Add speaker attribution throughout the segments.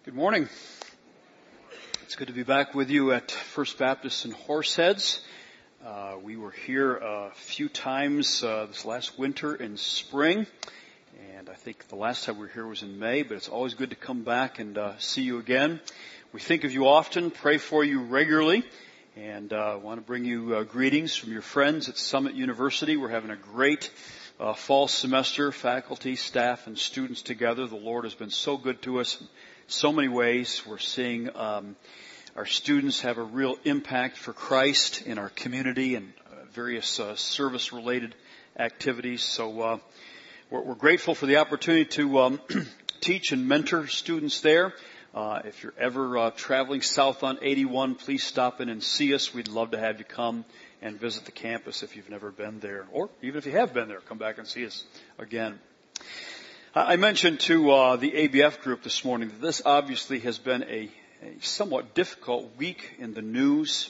Speaker 1: Good morning. It's good to be back with you at First Baptist in Horseheads. We were here a few times this last winter and spring, and I think the last time we were here was in May, but it's always good to come back and see you again. We think of you often, pray for you regularly, and want to bring you greetings from your friends at Summit University. We're having a great fall semester, faculty, staff, and students together. The Lord has been so good to us in so many ways. We're seeing our students have a real impact for Christ in our community and various service-related activities. So we're grateful for the opportunity to teach and mentor students there. If you're ever traveling south on 81, please stop in and see us. We'd love to have you come and visit the campus if you've never been there. Or even if you have been there, come back and see us again. I mentioned to the ABF group this morning that this obviously has been a somewhat difficult week in the news.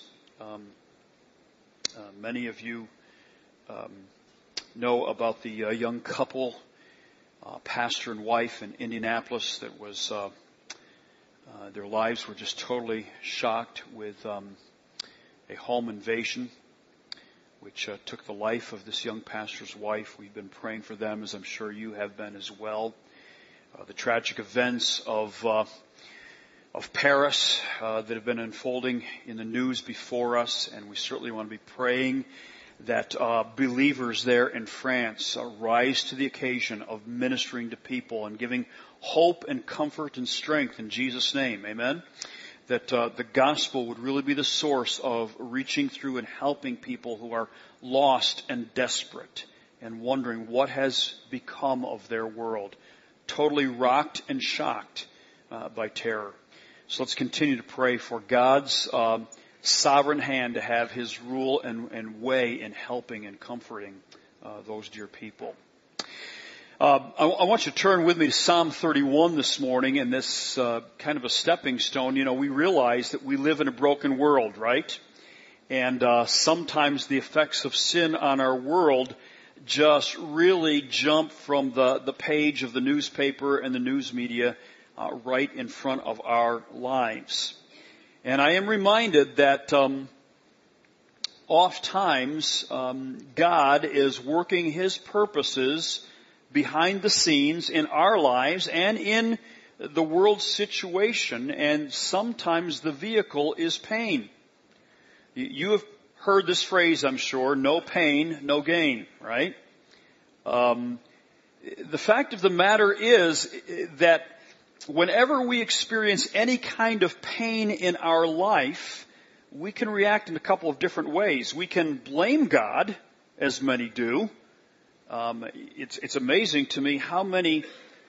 Speaker 1: Many of you know about the young couple, pastor and wife in Indianapolis, that was their lives were just totally shocked with a home invasion, which took the life of this young pastor's wife. We've been praying for them, as I'm sure you have been as well. The tragic events of Paris that have been unfolding in the news before us, and we certainly want to be praying that believers there in France rise to the occasion of ministering to people and giving hope and comfort and strength in Jesus' name. Amen? That the gospel would really be the source of reaching through and helping people who are lost and desperate and wondering what has become of their world, totally rocked and shocked by terror. So let's continue to pray for God's sovereign hand to have His rule and way in helping and comforting those dear people. I want you to turn with me to Psalm 31 this morning, and this kind of a stepping stone. You know, we realize that we live in a broken world, right? And sometimes the effects of sin on our world just really jump from the page of the newspaper and the news media right in front of our lives. And I am reminded that oftentimes God is working His purposes behind the scenes in our lives and in the world situation, and sometimes the vehicle is pain. You have heard this phrase, I'm sure, no pain, no gain, right? The fact of the matter is that whenever we experience any kind of pain in our life, we can react in a couple of different ways. We can blame God, as many do. It's amazing to me how many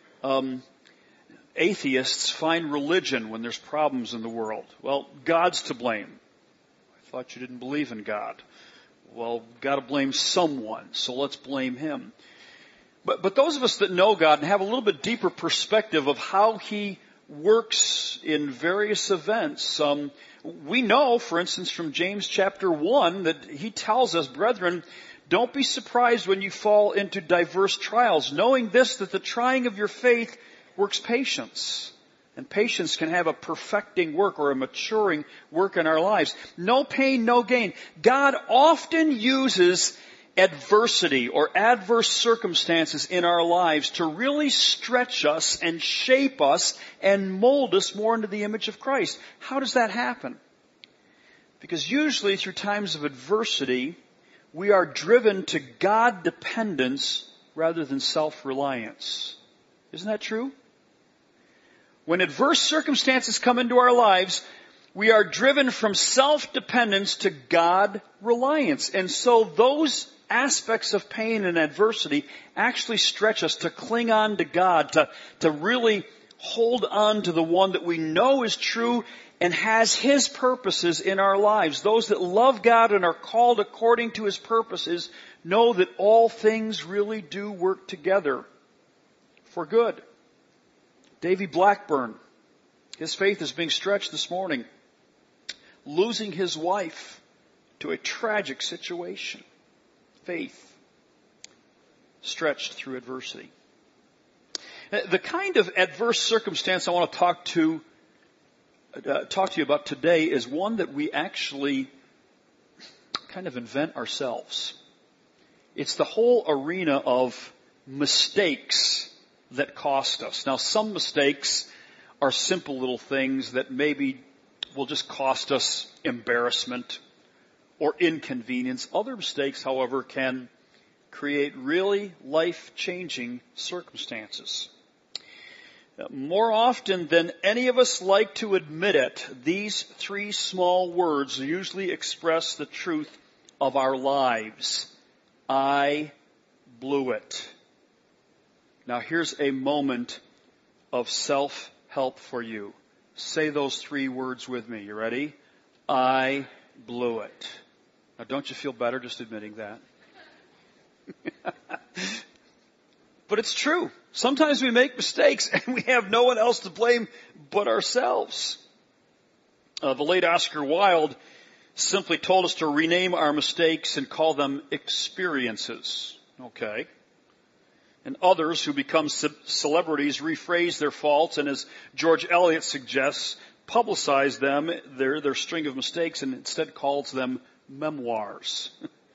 Speaker 1: atheists find religion when there's problems in the world. Well, God's to blame. I thought you didn't believe in God. Well, got to blame someone, so let's blame Him. But those of us that know God and have a little bit deeper perspective of how He works in various events, we know, for instance, from James chapter 1, that He tells us, brethren, don't be surprised when you fall into diverse trials, knowing this, that the trying of your faith works patience. And patience can have a perfecting work or a maturing work in our lives. No pain, no gain. God often uses adversity or adverse circumstances in our lives to really stretch us and shape us and mold us more into the image of Christ. How does that happen? Because usually through times of adversity, we are driven to God dependence rather than self-reliance. Isn't that true? When adverse circumstances come into our lives, we are driven from self-dependence to God reliance. And so those aspects of pain and adversity actually stretch us to cling on to God, to really hold on to the one that we know is true and has His purposes in our lives. Those that love God and are called according to His purposes know that all things really do work together for good. Davy Blackburn, his faith is being stretched this morning, losing his wife to a tragic situation. Faith stretched through adversity. The kind of adverse circumstance I want to talk to to talk to you about today is one that we actually kind of invent ourselves. It's the whole arena of mistakes that cost us. Now, some mistakes are simple little things that maybe will just cost us embarrassment or inconvenience. Other mistakes, however, can create really life-changing circumstances. More often than any of us like to admit it, these three small words usually express the truth of our lives. I blew it. Now here's a moment of self-help for you. Say those three words with me. You ready? I blew it. Now don't you feel better just admitting that? But it's true. Sometimes we make mistakes and we have no one else to blame but ourselves. The late Oscar Wilde simply told us to rename our mistakes and call them experiences. Okay. And others who become celebrities rephrase their faults and, as George Eliot suggests, publicize them, their string of mistakes, and instead calls them memoirs.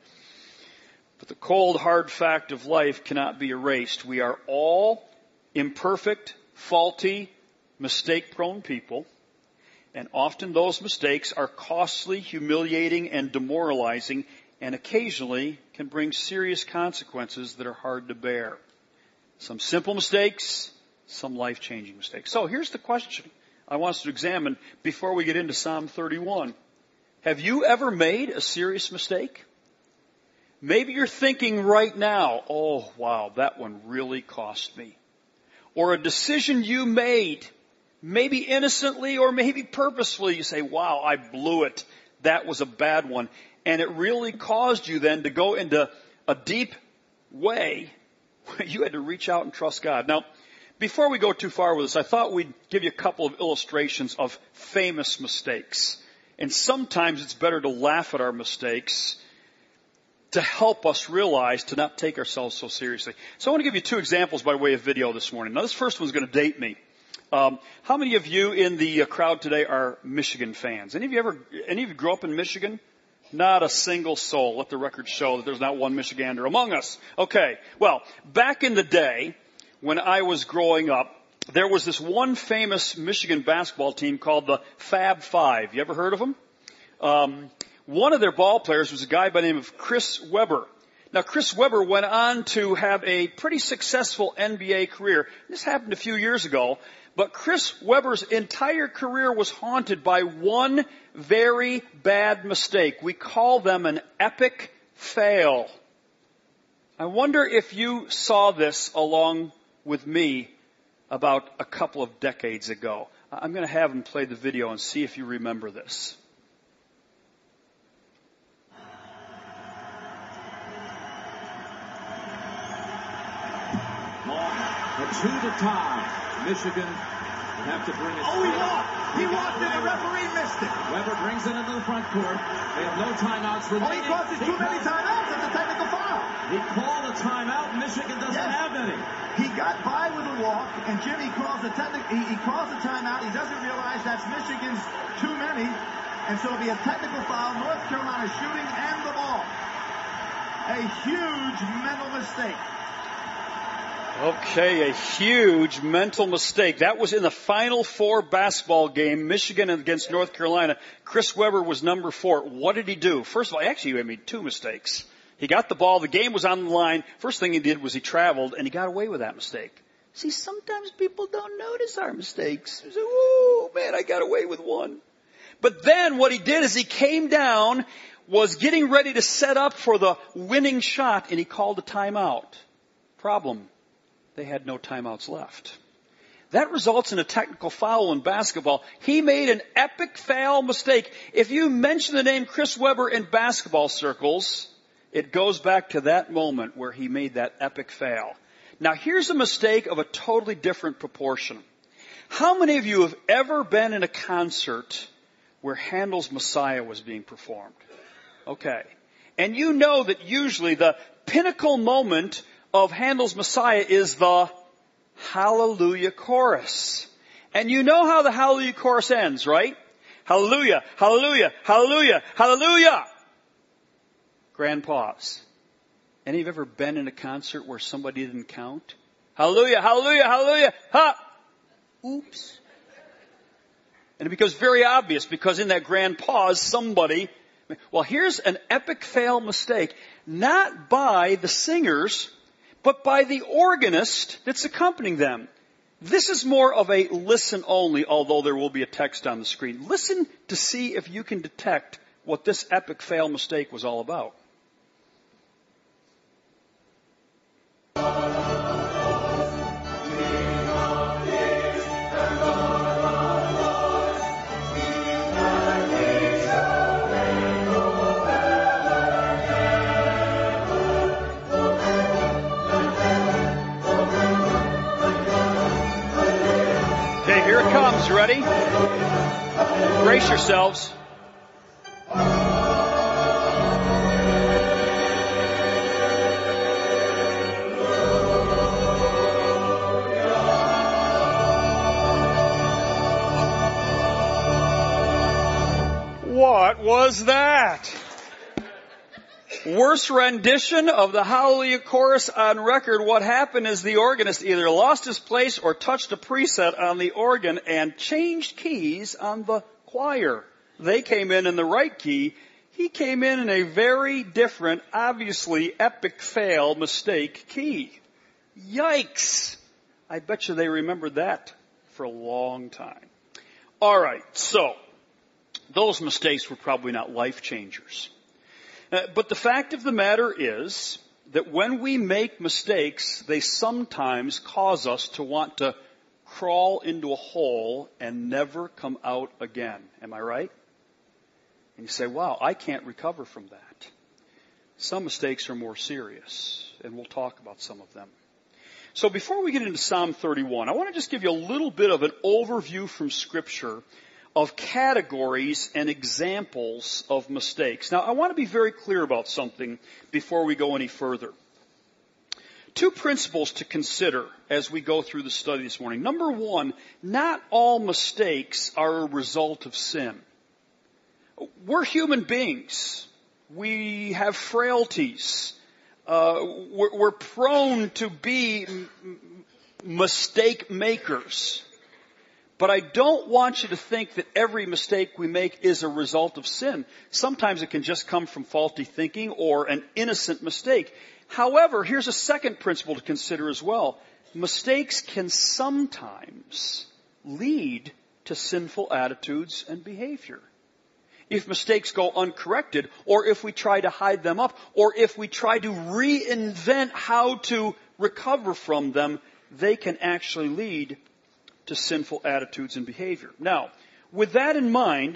Speaker 1: But the cold, hard fact of life cannot be erased. We are all imperfect, faulty, mistake-prone people. And often those mistakes are costly, humiliating, and demoralizing, and occasionally can bring serious consequences that are hard to bear. Some simple mistakes, some life-changing mistakes. So here's the question I want us to examine before we get into Psalm 31. Have you ever made a serious mistake? Maybe you're thinking right now, oh, wow, that one really cost me. Or a decision you made, maybe innocently or maybe purposefully, you say, wow, I blew it. That was a bad one. And it really caused you then to go into a deep way where you had to reach out and trust God. Now, before we go too far with this, I thought we'd give you a couple of illustrations of famous mistakes. And sometimes it's better to laugh at our mistakes to help us realize to not take ourselves so seriously. So I want to give you two examples by way of video this morning. Now this first one's going to date me. How many of you in the crowd today are Michigan fans? Any of you grew up in Michigan? Not a single soul. Let the record show that there's not one Michigander among us. Okay. Well, back in the day when I was growing up, there was this one famous Michigan basketball team called the Fab Five. You ever heard of them? One of their ball players was a guy by the name of Chris Webber. Now, Chris Webber went on to have a pretty successful NBA career. This happened a few years ago, but Chris Webber's entire career was haunted by one very bad mistake. We call them an epic fail. I wonder if you saw this along with me about a couple of decades ago. I'm going to have him play the video and see if you remember this.
Speaker 2: A 2 to tie. Michigan will have to bring it.
Speaker 3: Oh, he walked and the referee missed it.
Speaker 2: Webber brings it into the front court. They have no timeouts remaining.
Speaker 3: He causes too many timeouts. That's a technical foul.
Speaker 2: He called a timeout. Michigan doesn't have any.
Speaker 3: He got by with a walk, and Jimmy calls a he calls a timeout. He doesn't realize that's Michigan's too many, and so it'll be a technical foul. North Carolina shooting and the ball. A huge mental mistake.
Speaker 1: Okay, a huge mental mistake. That was in the Final Four basketball game, Michigan against North Carolina. Chris Webber was number 4. What did he do? First of all, actually he made 2 mistakes. He got the ball, the game was on the line. First thing he did was he traveled, and he got away with that mistake. See, sometimes people don't notice our mistakes. They say, oh, man, I got away with one. But then what he did is he came down, was getting ready to set up for the winning shot, and he called a timeout. Problem. They had no timeouts left. That results in a technical foul in basketball. He made an epic fail mistake. If you mention the name Chris Webber in basketball circles, it goes back to that moment where he made that epic fail. Now here's a mistake of a totally different proportion. How many of you have ever been in a concert where Handel's Messiah was being performed? Okay. And you know that usually the pinnacle moment of Handel's Messiah is the Hallelujah chorus. And you know how the Hallelujah chorus ends, right? Hallelujah, hallelujah, hallelujah, hallelujah. Grand pause. Any of you ever been in a concert where somebody didn't count? Hallelujah, hallelujah, hallelujah, ha! Oops. And it becomes very obvious because in that grand pause, somebody, well, here's an epic fail mistake, not by the singers, but by the organist that's accompanying them. This is more of a listen only, although there will be a text on the screen. Listen to see if you can detect what this epic fail mistake was all about. Here it comes. Ready? Brace yourselves. What was that? Worst rendition of the Hallelujah chorus on record. What happened is the organist either lost his place or touched a preset on the organ and changed keys on the choir. They came in the right key. He came in a very different, obviously epic fail mistake key. Yikes. I bet you they remembered that for a long time. All right, so those mistakes were probably not life changers. But the fact of the matter is that when we make mistakes, they sometimes cause us to want to crawl into a hole and never come out again. Am I right? And you say, wow, I can't recover from that. Some mistakes are more serious, and we'll talk about some of them. So before we get into Psalm 31, I want to just give you a little bit of an overview from Scripture of categories and examples of mistakes. Now, I want to be very clear about something before we go any further. Two principles to consider as we go through the study this morning. Number one, not all mistakes are a result of sin. We're human beings. We have frailties. We're prone to be mistake makers. But I don't want you to think that every mistake we make is a result of sin. Sometimes it can just come from faulty thinking or an innocent mistake. However, here's a second principle to consider as well. Mistakes can sometimes lead to sinful attitudes and behavior. If mistakes go uncorrected, or if we try to hide them up, or if we try to reinvent how to recover from them, they can actually lead to sinful attitudes and behavior. Now, with that in mind,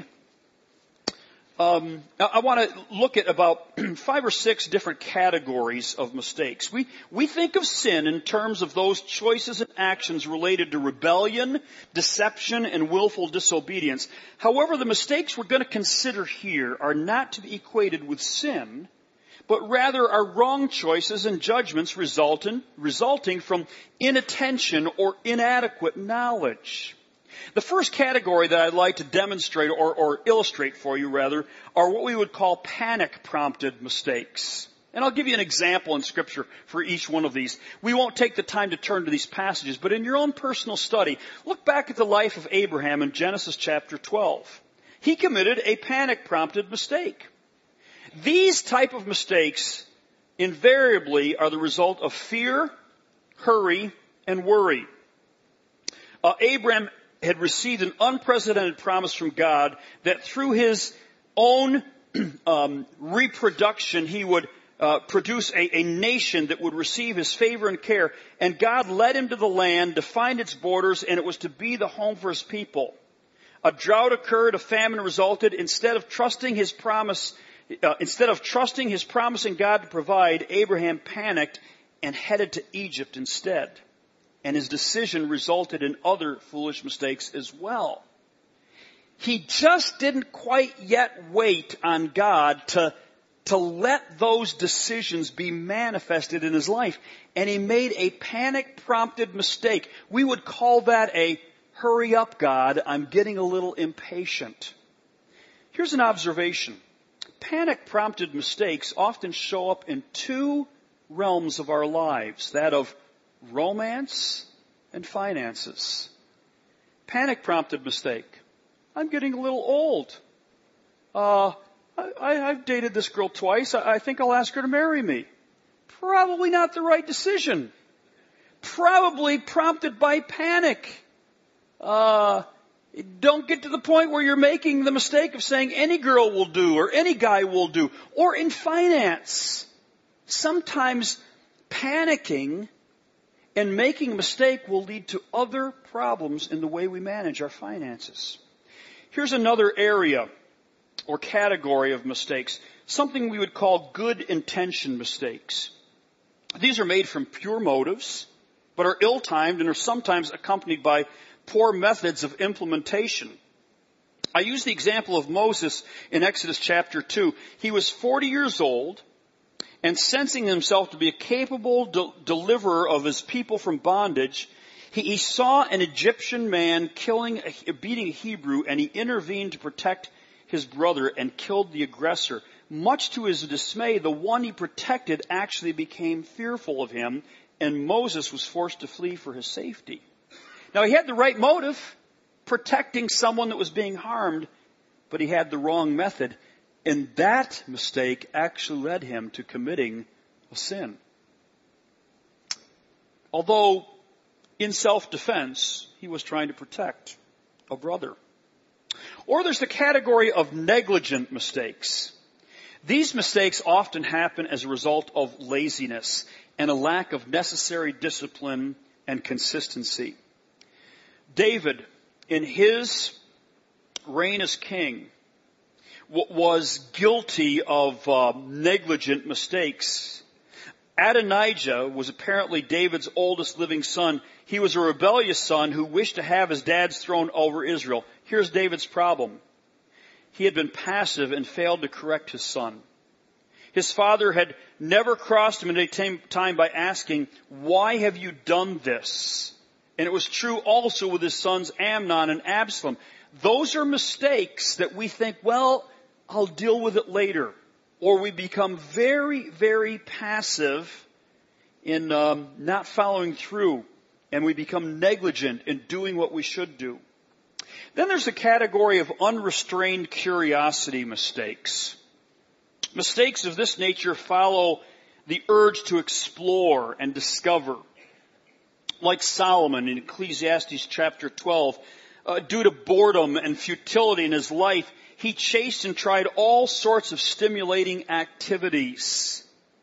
Speaker 1: I want to look at about 5 or 6 different categories of mistakes. We think of sin in terms of those choices and actions related to rebellion, deception, and willful disobedience. However, the mistakes we're going to consider here are not to be equated with sin, but rather are wrong choices and judgments resulting from inattention or inadequate knowledge. The first category that I'd like to demonstrate or illustrate for you rather are what we would call panic-prompted mistakes. And I'll give you an example in Scripture for each one of these. We won't take the time to turn to these passages, but in your own personal study, look back at the life of Abraham in Genesis chapter 12. He committed a panic-prompted mistake. These type of mistakes invariably are the result of fear, hurry, and worry. Abraham had received an unprecedented promise from God that through his own reproduction he would produce a nation that would receive his favor and care. And God led him to the land, defined its borders, and it was to be the home for his people. A drought occurred, a famine resulted. Instead of trusting his promise in God to provide, Abraham panicked and headed to Egypt instead. And his decision resulted in other foolish mistakes as well. He just didn't quite yet wait on God to let those decisions be manifested in his life. And he made a panic-prompted mistake. We would call that a Hurry up, God. I'm getting a little impatient. Here's an observation. Panic-prompted mistakes often show up in two realms of our lives, that of romance and finances. Panic-prompted mistake. I'm getting a little old. I've dated this girl twice. I think I'll ask her to marry me. Probably not the right decision. Probably prompted by panic. Don't get to the point where you're making the mistake of saying any girl will do or any guy will do. Or in finance, sometimes panicking and making a mistake will lead to other problems in the way we manage our finances. Here's another area or category of mistakes, something we would call good intention mistakes. These are made from pure motives, but are ill-timed and are sometimes accompanied by poor methods of implementation. I use the example of Moses in Exodus chapter 2. He was 40 years old, and sensing himself to be a capable deliverer of his people from bondage, he saw an Egyptian man beating a Hebrew, and he intervened to protect his brother and killed the aggressor. Much to his dismay, the one he protected actually became fearful of him, and Moses was forced to flee for his safety. Now, he had the right motive, protecting someone that was being harmed, but he had the wrong method. And that mistake actually led him to committing a sin. Although, in self-defense, he was trying to protect a brother. Or there's the category of negligent mistakes. These mistakes often happen as a result of laziness and a lack of necessary discipline and consistency. David, in his reign as king, was guilty of negligent mistakes. Adonijah was apparently David's oldest living son. He was a rebellious son who wished to have his dad's throne over Israel. Here's David's problem. He had been passive and failed to correct his son. His father had never crossed him at any time by asking, "Why have you done this?" And it was true also with his sons Amnon and Absalom. Those are mistakes that we think, well, I'll deal with it later. Or we become very, very passive in not following through. And we become negligent in doing what we should do. Then there's the category of unrestrained curiosity mistakes. Mistakes of this nature follow the urge to explore and discover. Like Solomon in Ecclesiastes chapter 12, due to boredom and futility in his life, he chased and tried all sorts of stimulating activities.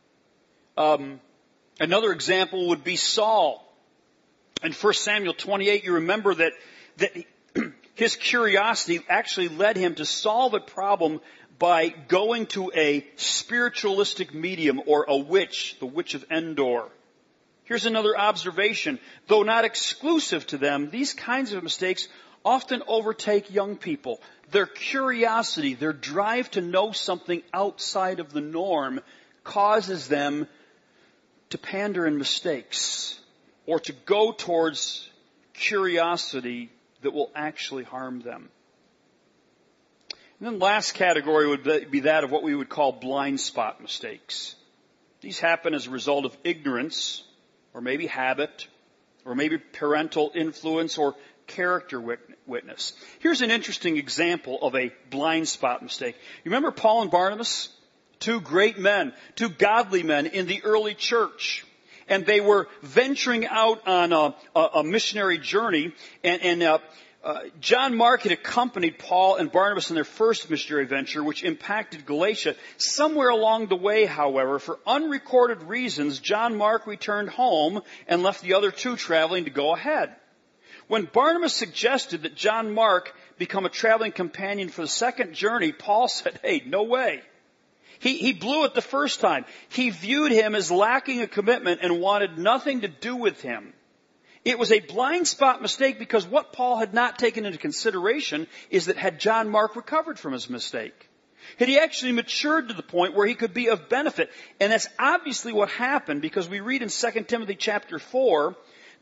Speaker 1: Another example would be Saul. In 1 Samuel 28, you remember that his curiosity actually led him to solve a problem by going to a spiritualistic medium or a witch, the witch of Endor. Here's another observation. Though not exclusive to them, these kinds of mistakes often overtake young people. Their curiosity, their drive to know something outside of the norm causes them to pander in mistakes or to go towards curiosity that will actually harm them. And then the last category would be that of what we would call blind spot mistakes. These happen as a result of ignorance, or maybe habit, or maybe parental influence, or character witness. Here's an interesting example of a blind spot mistake. You remember Paul and Barnabas? Two great men, two godly men in the early church. And they were venturing out on a missionary journey, and John Mark had accompanied Paul and Barnabas in their first missionary venture, which impacted Galatia. Somewhere along the way, however, for unrecorded reasons, John Mark returned home and left the other two traveling to go ahead. When Barnabas suggested that John Mark become a traveling companion for the second journey, Paul said, "Hey, no way." He blew it the first time. He viewed him as lacking a commitment and wanted nothing to do with him. It was a blind spot mistake because what Paul had not taken into consideration is that had John Mark recovered from his mistake? Had he actually matured to the point where he could be of benefit? And that's obviously what happened, because we read in 2 Timothy chapter 4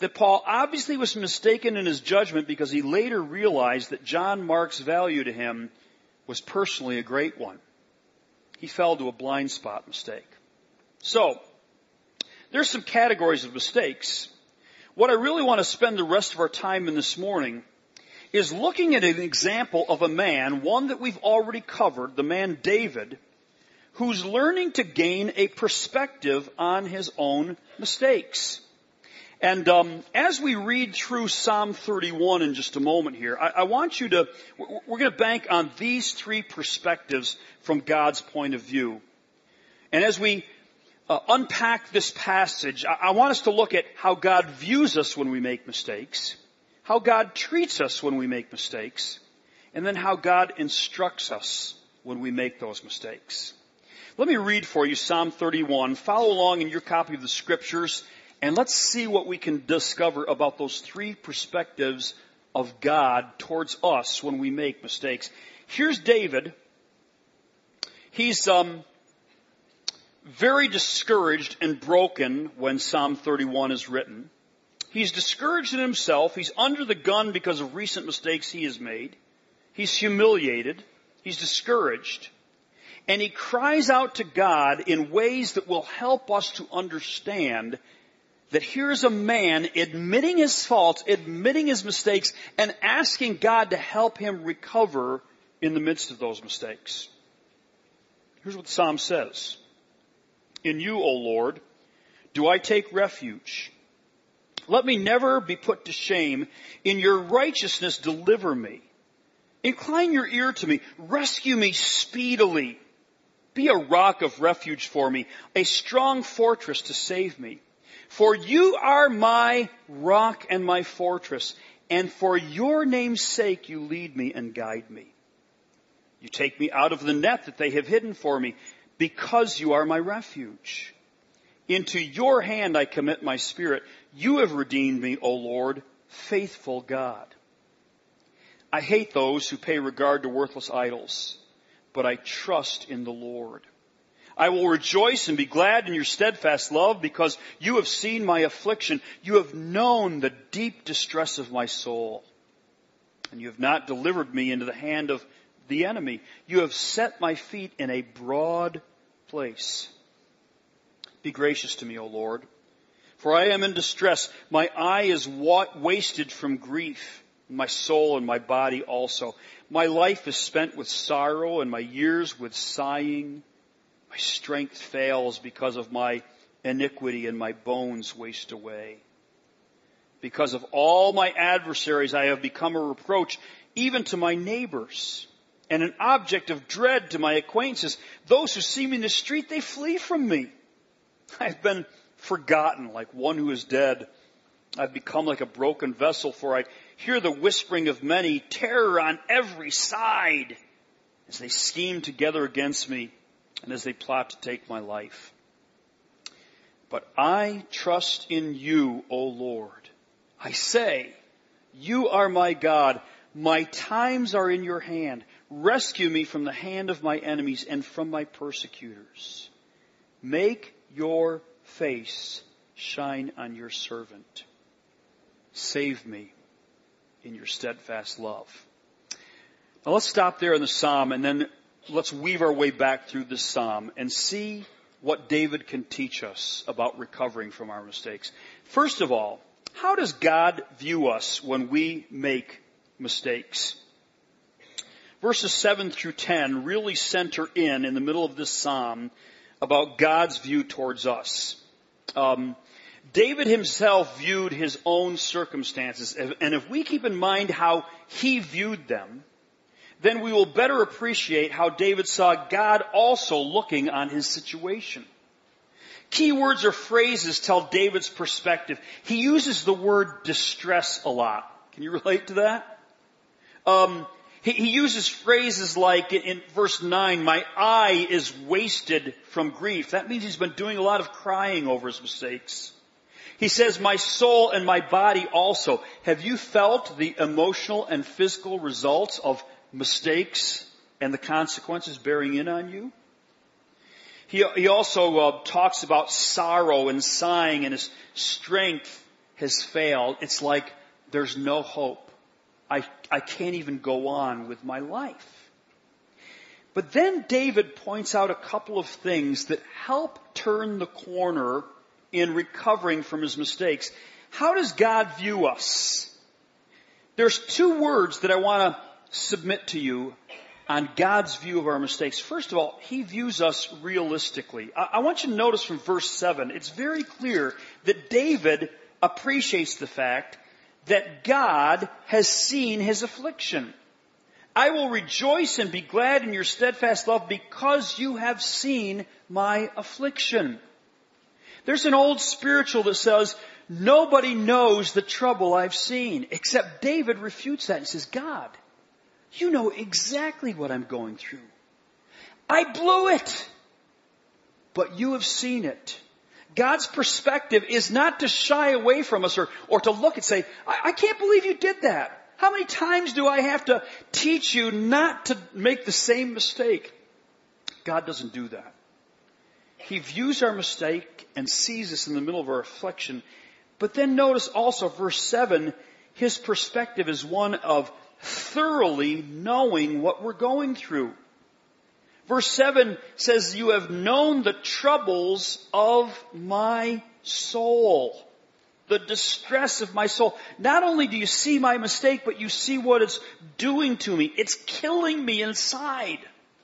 Speaker 1: that Paul obviously was mistaken in his judgment because he later realized that John Mark's value to him was personally a great one. He fell to a blind spot mistake. So, there's some categories of mistakes. What I really want to spend the rest of our time in this morning is looking at an example of a man, one that we've already covered, the man David, who's learning to gain a perspective on his own mistakes. And as we read through Psalm 31 in just a moment here, I want you to, we're going to bank on these three perspectives from God's point of view. And as we unpack this passage, I want us to look at how God views us when we make mistakes, how God treats us when we make mistakes, and then how God instructs us when we make those mistakes. Let me read for you Psalm 31. Follow along in your copy of the Scriptures, and let's see what we can discover about those three perspectives of God towards us when we make mistakes. Here's David. He's very discouraged and broken when Psalm 31 is written. He's discouraged in himself. He's under the gun because of recent mistakes he has made. He's humiliated. He's discouraged. And he cries out to God in ways that will help us to understand that here's a man admitting his faults, admitting his mistakes, and asking God to help him recover in the midst of those mistakes. Here's what the Psalm says. In you, O Lord, do I take refuge. Let me never be put to shame. In your righteousness, deliver me. Incline your ear to me. Rescue me speedily. Be a rock of refuge for me, a strong fortress to save me. For you are my rock and my fortress, and for your name's sake you lead me and guide me. You take me out of the net that they have hidden for me, because you are my refuge. Into your hand I commit my spirit. You have redeemed me, O Lord, faithful God. I hate those who pay regard to worthless idols, but I trust in the Lord. I will rejoice and be glad in your steadfast love because you have seen my affliction. You have known the deep distress of my soul. And you have not delivered me into the hand of the enemy. You have set my feet in a broad place. Be gracious to me, O Lord, for I am in distress. My eye is wasted from grief, my soul and my body also. My life is spent with sorrow and my years with sighing. My strength fails because of my iniquity and my bones waste away. Because of all my adversaries, I have become a reproach even to my neighbors and an object of dread to my acquaintances. Those who see me in the street, they flee from me. I've been forgotten like one who is dead. I've become like a broken vessel, for I hear the whispering of many, terror on every side, as they scheme together against me and as they plot to take my life. But I trust in you, O Lord. I say, you are my God. My times are in your hand. Rescue me from the hand of my enemies and from my persecutors. Make your face shine on your servant. Save me in your steadfast love. Now let's stop there in the psalm and then let's weave our way back through this psalm and see what David can teach us about recovering from our mistakes. First of all, how does God view us when we make mistakes? Verses 7 through 10 really center in the middle of this psalm about God's view towards us. David himself viewed his own circumstances, and if we keep in mind how he viewed them, then we will better appreciate how David saw God also looking on his situation. Key words or phrases tell David's perspective. He uses the word distress a lot. Can you relate to that? He uses phrases like in verse 9, my eye is wasted from grief. That means he's been doing a lot of crying over his mistakes. He says, my soul and my body also. Have you felt the emotional and physical results of mistakes and the consequences bearing in on you? He also talks about sorrow and sighing, and his strength has failed, it's like there's no hope. I can't even go on with my life. But then David points out a couple of things that help turn the corner in recovering from his mistakes. How does God view us? There's two words that I want to submit to you on God's view of our mistakes. First of all, He views us realistically. I want you to notice from verse 7, it's very clear that David appreciates the fact that God has seen his affliction. I will rejoice and be glad in your steadfast love because you have seen my affliction. There's an old spiritual that says, nobody knows the trouble I've seen, except David refutes that and says, God, you know exactly what I'm going through. I blew it, but you have seen it. God's perspective is not to shy away from us or to look and say, I can't believe you did that. How many times do I have to teach you not to make the same mistake? God doesn't do that. He views our mistake and sees us in the middle of our affliction. But then notice also verse 7, his perspective is one of thoroughly knowing what we're going through. Verse 7 says, you have known the troubles of my soul. The distress of my soul. Not only do you see my mistake, but you see what it's doing to me. It's killing me inside.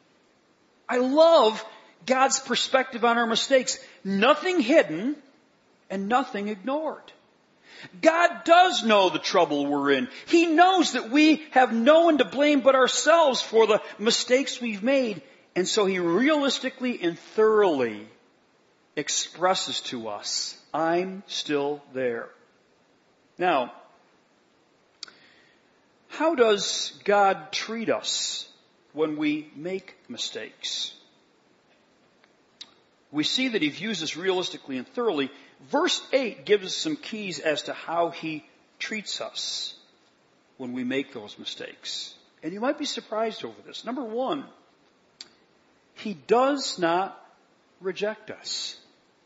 Speaker 1: I love God's perspective on our mistakes. Nothing hidden and nothing ignored. God does know the trouble we're in. He knows that we have no one to blame but ourselves for the mistakes we've made. And so He realistically and thoroughly expresses to us, I'm still there. Now, how does God treat us when we make mistakes? We see that He views us realistically and thoroughly. Verse 8 gives us some keys as to how He treats us when we make those mistakes. And you might be surprised over this. Number one, He does not reject us.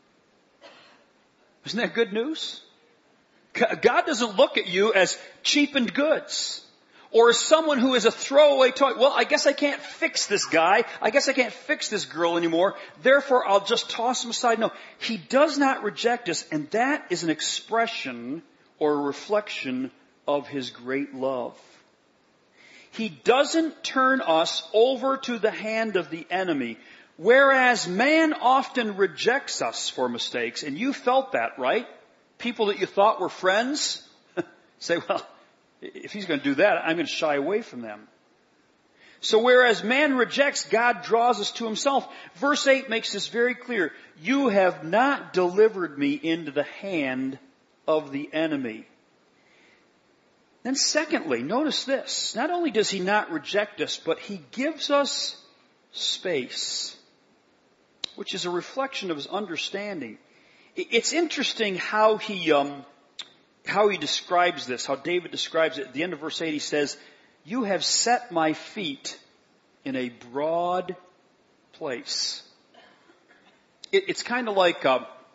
Speaker 1: Isn't that good news? God doesn't look at you as cheapened goods or as someone who is a throwaway toy. Well, I guess I can't fix this guy. I guess I can't fix this girl anymore. Therefore, I'll just toss him aside. No, He does not reject us, and that is an expression or a reflection of His great love. He doesn't turn us over to the hand of the enemy. Whereas man often rejects us for mistakes, and you felt that, right? People that you thought were friends say, well, if he's going to do that, I'm going to shy away from them. So whereas man rejects, God draws us to Himself. Verse 8 makes this very clear. You have not delivered me into the hand of the enemy. Then secondly, notice this. Not only does He not reject us, but He gives us space, which is a reflection of His understanding. It's interesting how he describes this, how David describes it. At the end of verse 8 he says, you have set my feet in a broad place. It's kind of like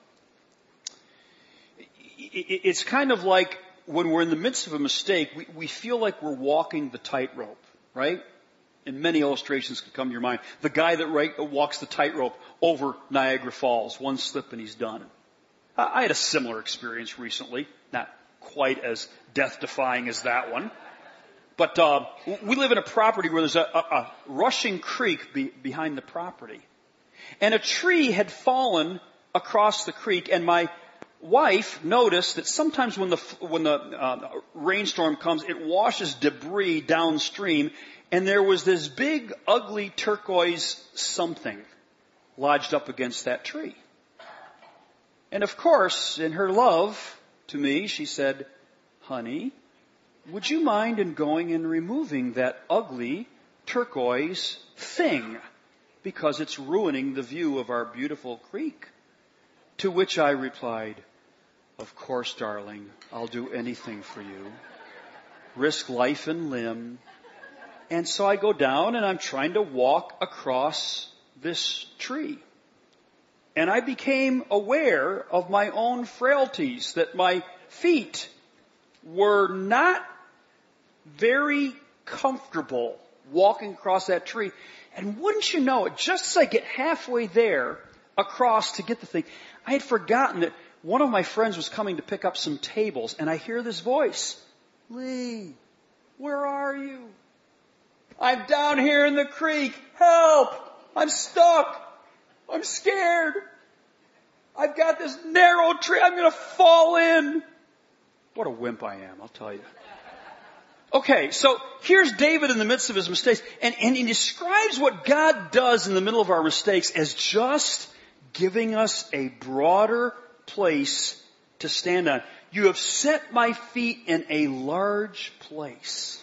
Speaker 1: when we're in the midst of a mistake, we feel like we're walking the tightrope, right? And many illustrations could come to your mind. The guy that walks the tightrope over Niagara Falls, one slip and he's done. I had a similar experience recently, not quite as death-defying as that one. But we live in a property where there's a rushing creek behind the property. And a tree had fallen across the creek, and my wife noticed that sometimes when the rainstorm comes, it washes debris downstream, and there was this big, ugly turquoise something lodged up against that tree. And of course, in her love to me, she said, honey, would you mind in going and removing that ugly turquoise thing? Because it's ruining the view of our beautiful creek. To which I replied, of course, darling, I'll do anything for you. Risk life and limb. And so I go down and I'm trying to walk across this tree. And I became aware of my own frailties, that my feet were not very comfortable walking across that tree. And wouldn't you know it, just as I get halfway there across to get the thing, I had forgotten that one of my friends was coming to pick up some tables, and I hear this voice, Lee, where are you? I'm down here in the creek. Help! I'm stuck. I'm scared. I've got this narrow tree. I'm going to fall in. What a wimp I am, I'll tell you. Okay, so here's David in the midst of his mistakes, and he describes what God does in the middle of our mistakes as just giving us a broader place to stand on. You have set my feet in a large place.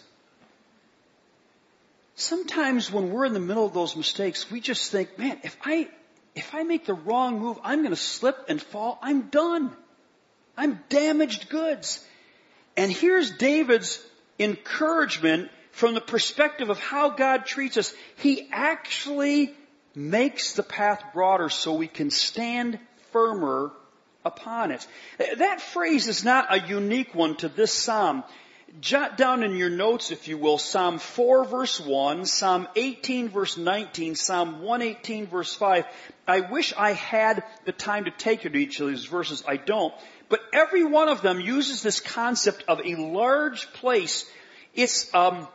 Speaker 1: Sometimes when we're in the middle of those mistakes, we just think, man, if I make the wrong move, I'm going to slip and fall. I'm done. I'm damaged goods. And here's David's encouragement from the perspective of how God treats us. He actually makes the path broader so we can stand firmer upon it. That phrase is not a unique one to this psalm. Jot down in your notes, if you will, Psalm 4 verse 1, Psalm 18 verse 19, Psalm 118 verse 5. I wish I had the time to take you to each of these verses. I don't. But every one of them uses this concept of a large place. It's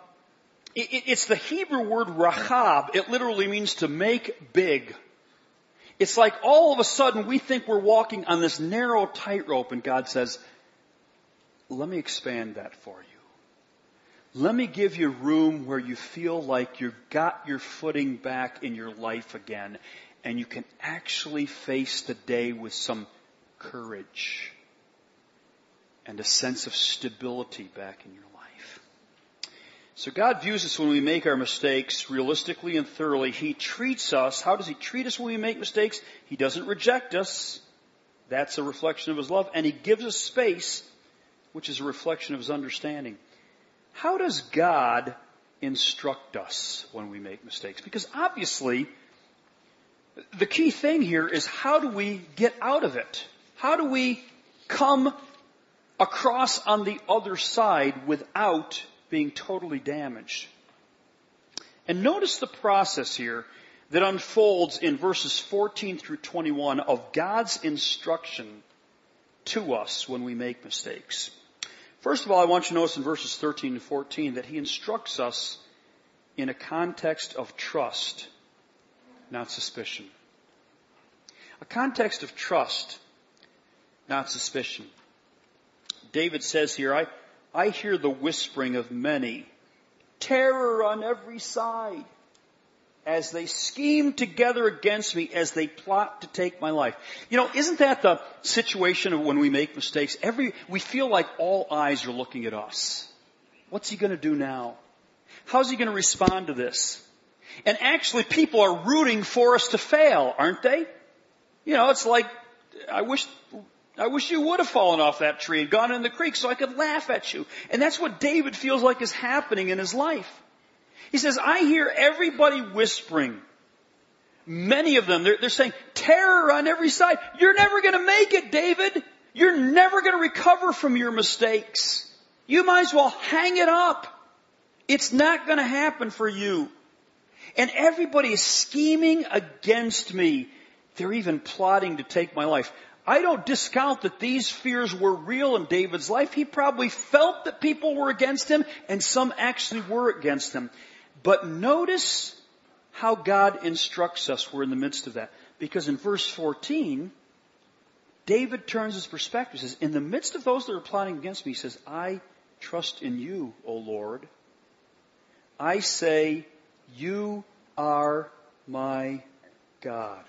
Speaker 1: the Hebrew word rachab. It literally means to make big. It's like all of a sudden we think we're walking on this narrow tightrope, and God says, let me expand that for you. Let me give you room where you feel like you've got your footing back in your life again, and you can actually face the day with some courage and a sense of stability back in your life. So God views us when we make our mistakes realistically and thoroughly. He treats us. How does He treat us when we make mistakes? He doesn't reject us. That's a reflection of His love. And He gives us space, which is a reflection of His understanding. How does God instruct us when we make mistakes? Because obviously, the key thing here is how do we get out of it? How do we come across on the other side without being totally damaged? And notice the process here that unfolds in verses 14 through 21 of God's instruction to us when we make mistakes. First of all, I want you to notice in verses 13 and 14 that He instructs us in a context of trust, not suspicion. A context of trust, not suspicion. David says here, I hear the whispering of many, terror on every side, as they scheme together against me, as they plot to take my life. You know, isn't that the situation of when we make mistakes? We feel like all eyes are looking at us. What's he going to do now? How's he going to respond to this? And actually, people are rooting for us to fail, aren't they? You know, it's like, I wish you would have fallen off that tree and gone in the creek so I could laugh at you. And that's what David feels like is happening in his life. He says, I hear everybody whispering. Many of them, they're saying, terror on every side. You're never going to make it, David. You're never going to recover from your mistakes. You might as well hang it up. It's not going to happen for you. And everybody is scheming against me. They're even plotting to take my life. I don't discount that these fears were real in David's life. He probably felt that people were against him, and some actually were against him. But notice how God instructs us. We're in the midst of that. Because in verse 14, David turns his perspective. He says, in the midst of those that are plotting against me, he says, I trust in you, O Lord. I say, you are my God.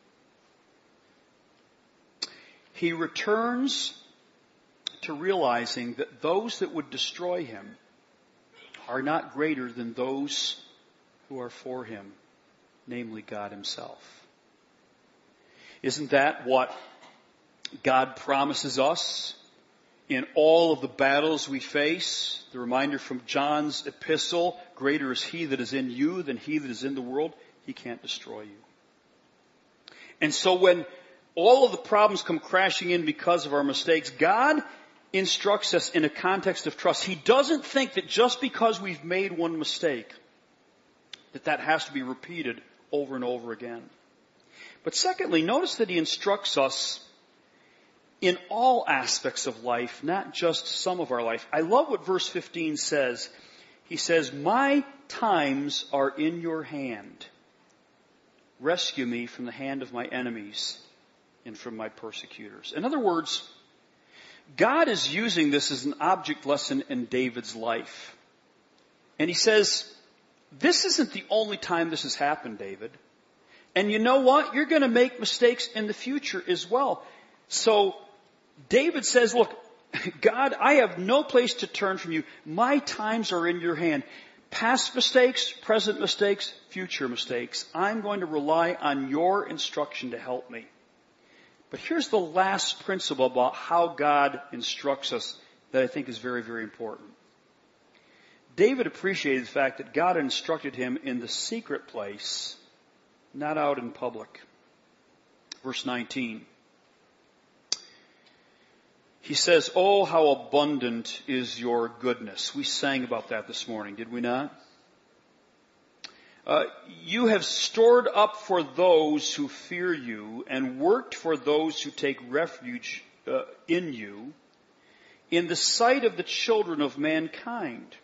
Speaker 1: He returns to realizing that those that would destroy him are not greater than those who are for him, namely God Himself. Isn't that what God promises us in all of the battles we face? The reminder from John's epistle, greater is He that is in you than he that is in the world. He can't destroy you. And so when all of the problems come crashing in because of our mistakes, God instructs us in a context of trust. He doesn't think that just because we've made one mistake, that has to be repeated over and over again. But secondly, notice that he instructs us in all aspects of life, not just some of our life. I love what verse 15 says. He says, "My times are in your hand. Rescue me from the hand of my enemies and from my persecutors." In other words, God is using this as an object lesson in David's life. And he says, this isn't the only time this has happened, David. And you know what? You're going to make mistakes in the future as well. So David says, look, God, I have no place to turn from you. My times are in your hand. Past mistakes, present mistakes, future mistakes. I'm going to rely on your instruction to help me. But here's the last principle about how God instructs us that I think is very, very important. David appreciated the fact that God instructed him in the secret place, not out in public. Verse 19. He says, "Oh, how abundant is your goodness." We sang about that this morning, did we not? "You have stored up for those who fear you and worked for those who take refuge in you in the sight of the children of mankind."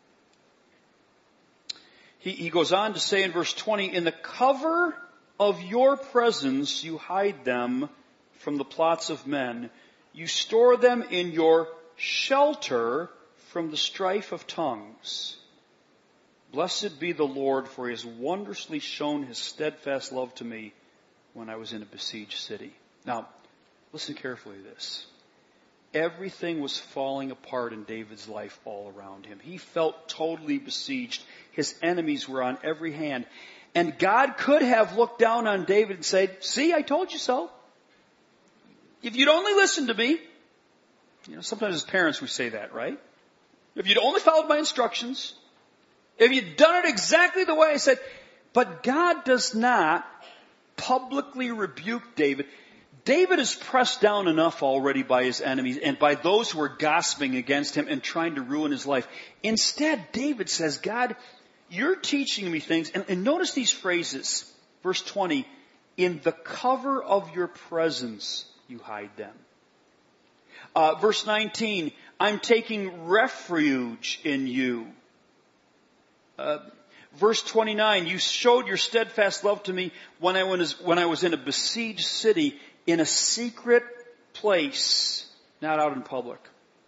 Speaker 1: He goes on to say in verse 20, "In the cover of your presence you hide them from the plots of men. You store them in your shelter from the strife of tongues. Blessed be the Lord, for he has wondrously shown his steadfast love to me when I was in a besieged city." Now, listen carefully to this. Everything was falling apart in David's life all around him. He felt totally besieged. His enemies were on every hand. And God could have looked down on David and said, "See, I told you so. If you'd only listened to me." Sometimes as parents we say that, right? "If you'd only followed my instructions, if you'd done it exactly the way I said." But God does not publicly rebuke David. David is pressed down enough already by his enemies and by those who are gossiping against him and trying to ruin his life. Instead, David says, "God, you're teaching me things." And notice these phrases. Verse 20, "In the cover of your presence you hide them." Verse 19, "I'm taking refuge in you." Verse 29, "You showed your steadfast love to me when I was in a besieged city, in a secret place, not out in public."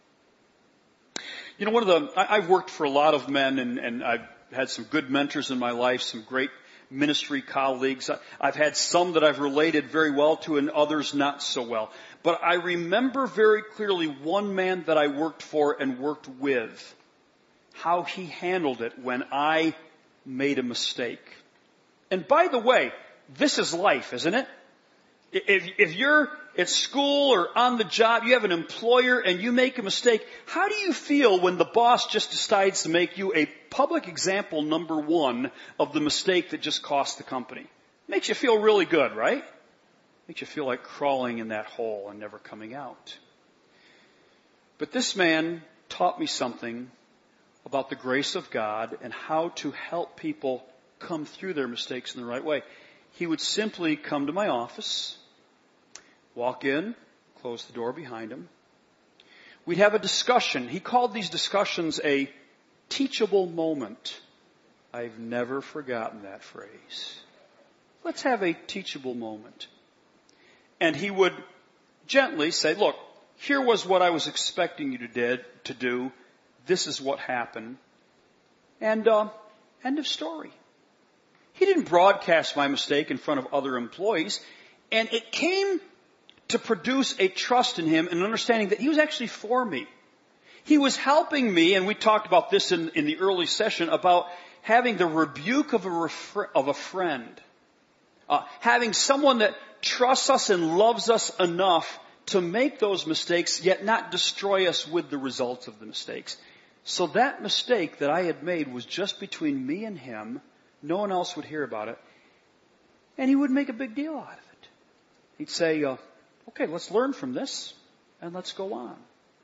Speaker 1: I've worked for a lot of men and I've had some good mentors in my life, some great ministry colleagues. I've had some that I've related very well to and others not so well. But I remember very clearly one man that I worked for and worked with, how he handled it when I made a mistake. And by the way, this is life, isn't it? If you're at school or on the job, you have an employer and you make a mistake, how do you feel when the boss just decides to make you a public example number one of the mistake that just cost the company? Makes you feel really good, right? Makes you feel like crawling in that hole and never coming out. But this man taught me something about the grace of God and how to help people come through their mistakes in the right way. He would simply come to my office, walk in, close the door behind him. We'd have a discussion. He called these discussions a teachable moment. I've never forgotten that phrase. Let's have a teachable moment. And he would gently say, "Look, here was what I was expecting you to do. This is what happened." And end of story. He didn't broadcast my mistake in front of other employees. And it came to produce a trust in him and an understanding that he was actually for me. He was helping me, and we talked about this in the early session, about having the rebuke of a friend. Having someone that trusts us and loves us enough to make those mistakes, yet not destroy us with the results of the mistakes. So that mistake that I had made was just between me and him. No one else would hear about it. And he would make a big deal out of it. He'd say, "Okay, let's learn from this and let's go on."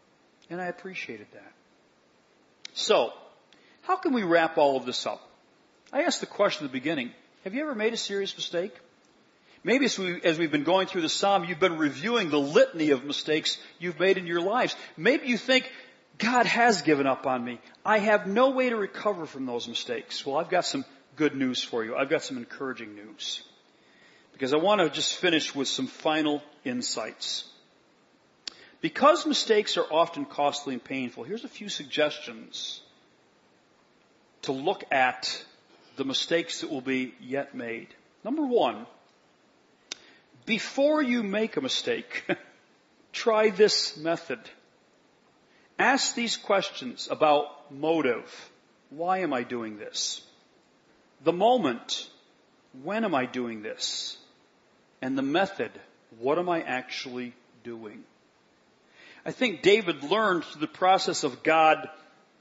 Speaker 1: And I appreciated that. So, how can we wrap all of this up? I asked the question at the beginning, have you ever made a serious mistake? Maybe as we've been going through the psalm, you've been reviewing the litany of mistakes you've made in your lives. Maybe you think, God has given up on me. I have no way to recover from those mistakes. Well, I've got some good news for you. I've got some encouraging news. Because I want to just finish with some final insights. Because mistakes are often costly and painful, here's a few suggestions to look at the mistakes that will be yet made. Number one, before you make a mistake, try this method. Ask these questions about motive. Why am I doing this? The moment. When am I doing this? And the method. What am I actually doing? I think David learned through the process of God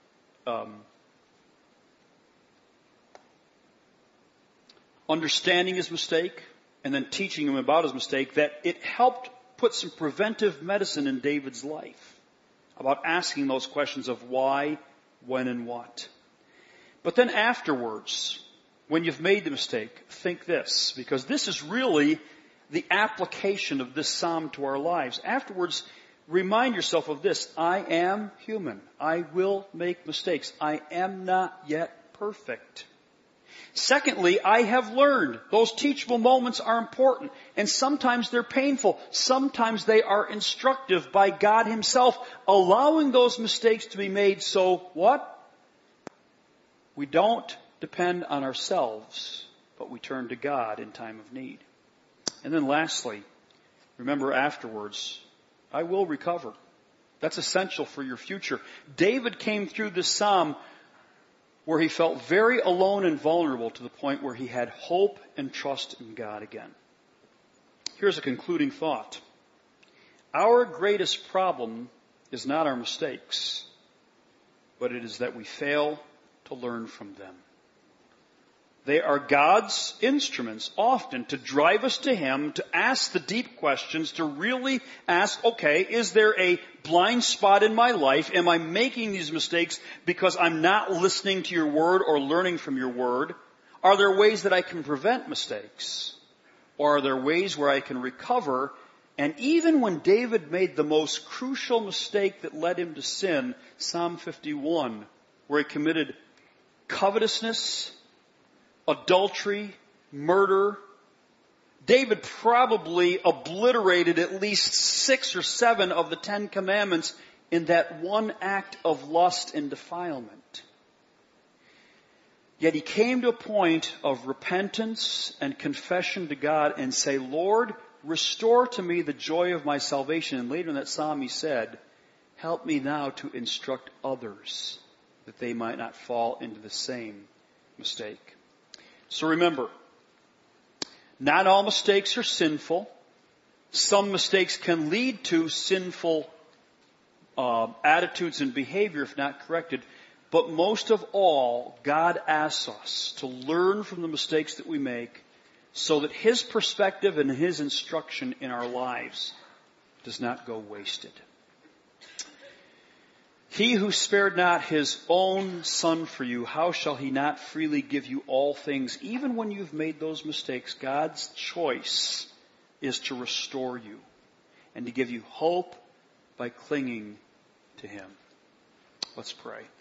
Speaker 1: understanding his mistake and then teaching him about his mistake, that it helped put some preventive medicine in David's life about asking those questions of why, when, and what. But then afterwards, when you've made the mistake, think this, because this is really the application of this psalm to our lives. Afterwards, remind yourself of this. I am human. I will make mistakes. I am not yet perfect. Secondly, I have learned. Those teachable moments are important, and sometimes they're painful. Sometimes they are instructive by God himself, allowing those mistakes to be made so what? We don't depend on ourselves, but we turn to God in time of need. And then lastly, remember afterwards, I will recover. That's essential for your future. David came through this psalm where he felt very alone and vulnerable to the point where he had hope and trust in God again. Here's a concluding thought. Our greatest problem is not our mistakes, but it is that we fail to learn from them. They are God's instruments often to drive us to Him, to ask the deep questions, to really ask, okay, is there a blind spot in my life? Am I making these mistakes because I'm not listening to your word or learning from your word? Are there ways that I can prevent mistakes? Or are there ways where I can recover? And even when David made the most crucial mistake that led him to sin, Psalm 51, where he committed covetousness, adultery, murder. David probably obliterated at least 6 or 7 of the 10 commandments in that one act of lust and defilement. Yet he came to a point of repentance and confession to God and say, Lord, restore to me the joy of my salvation. And later in that psalm he said, help me now to instruct others that they might not fall into the same mistake. So remember, not all mistakes are sinful. Some mistakes can lead to sinful attitudes and behavior if not corrected. But most of all, God asks us to learn from the mistakes that we make so that His perspective and His instruction in our lives does not go wasted. He who spared not His own Son for you, how shall He not freely give you all things? Even when you've made those mistakes, God's choice is to restore you and to give you hope by clinging to Him. Let's pray.